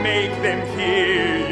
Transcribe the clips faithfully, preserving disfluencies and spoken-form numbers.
make them hear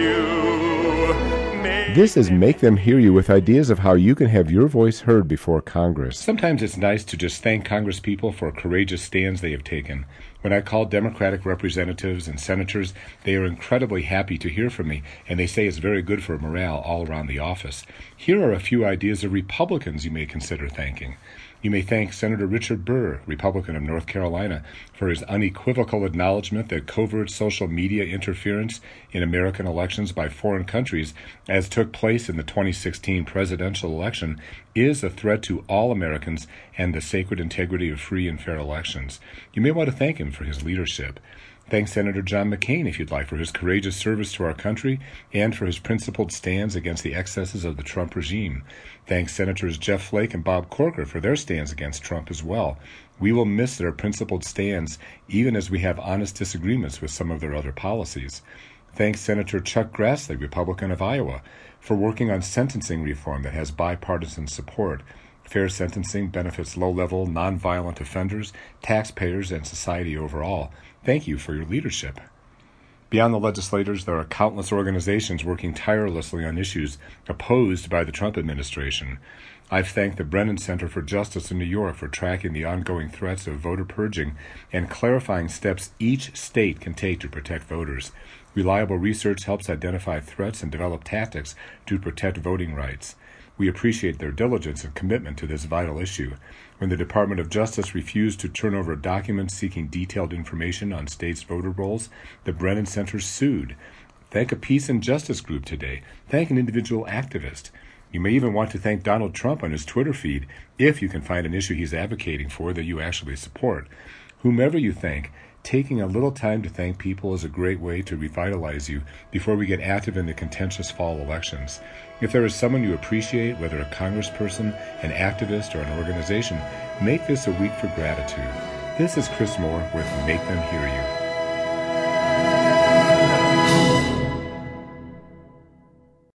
you. Make This is Make Them Hear You, with ideas of how you can have your voice heard before Congress. Sometimes it's nice to just thank Congresspeople for courageous stands they have taken. When I call Democratic representatives and senators, they are incredibly happy to hear from me, and they say it's very good for morale all around the office. Here are a few ideas of Republicans you may consider thanking. You may thank Senator Richard Burr, Republican of North Carolina, for his unequivocal acknowledgement that covert social media interference in American elections by foreign countries, as took place in the twenty sixteen presidential election, is a threat to all Americans and the sacred integrity of free and fair elections. You may want to thank him for his leadership. Thank Senator John McCain, if you'd like, for his courageous service to our country and for his principled stands against the excesses of the Trump regime. Thank Senators Jeff Flake and Bob Corker for their stands against Trump as well. We will miss their principled stands, even as we have honest disagreements with some of their other policies. Thank Senator Chuck Grassley, Republican of Iowa, for working on sentencing reform that has bipartisan support. Fair sentencing benefits low-level, nonviolent offenders, taxpayers, and society overall. Thank you for your leadership. Beyond the legislators, there are countless organizations working tirelessly on issues opposed by the Trump administration. I've thanked the Brennan Center for Justice in New York for tracking the ongoing threats of voter purging and clarifying steps each state can take to protect voters. Reliable research helps identify threats and develop tactics to protect voting rights. We appreciate their diligence and commitment to this vital issue. When the Department of Justice refused to turn over documents seeking detailed information on states' voter rolls, the Brennan Center sued. Thank a peace and justice group today. Thank an individual activist. You may even want to thank Donald Trump on his Twitter feed if you can find an issue he's advocating for that you actually support. Whomever you thank, taking a little time to thank people is a great way to revitalize you before we get active in the contentious fall elections. If there is someone you appreciate, whether a congressperson, an activist, or an organization, make this a week for gratitude. This is Chris Moore with Make Them Hear You.